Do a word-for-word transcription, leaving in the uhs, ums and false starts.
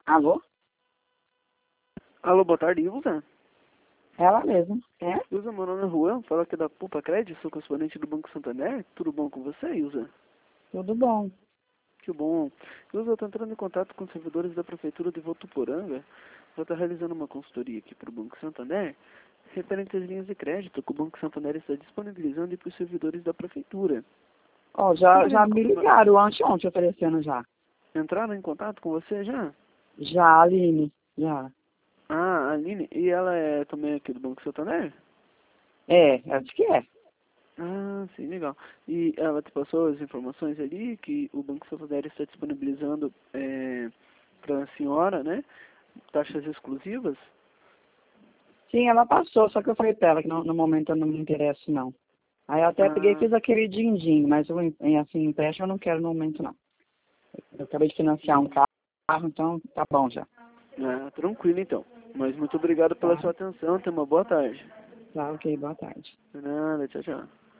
Alô? Alô, boa tarde, Ilza? Ela mesma. É? Ilza, meu nome é Juan, falo aqui da Pulpa Crédito, sou correspondente do Banco Santander. Tudo bom com você, Ilza? Tudo bom. Que bom. Ilza, eu estou entrando em contato com os servidores da Prefeitura de Votuporanga para estar realizando uma consultoria aqui para o Banco Santander, referente às linhas de crédito que o Banco Santander está disponibilizando para os servidores da Prefeitura. Ó, já, Poderia já me me confirmar? ligaram ontem, ontem oferecendo já. Entraram em contato com você já? Já, Aline. Já. Ah, a Aline, e ela é também aqui do Banco Santander? É, acho que é. Ah, sim, legal. E ela te passou as informações ali que o Banco Santander está disponibilizando é, para a senhora, né? Taxas exclusivas? Sim, ela passou, só que eu falei pra ela que no, no momento eu não me interesso, não. Aí eu até peguei e Ah, fiz aquele din-din, mas eu, em, assim, empréstimo eu não quero no momento, não. Eu acabei de financiar um carro, então tá bom já. ah, tranquilo então. Mas muito obrigado pela Tá, sua atenção. Tenha uma boa tarde. tá, ok, boa tarde. De nada, tchau, tchau.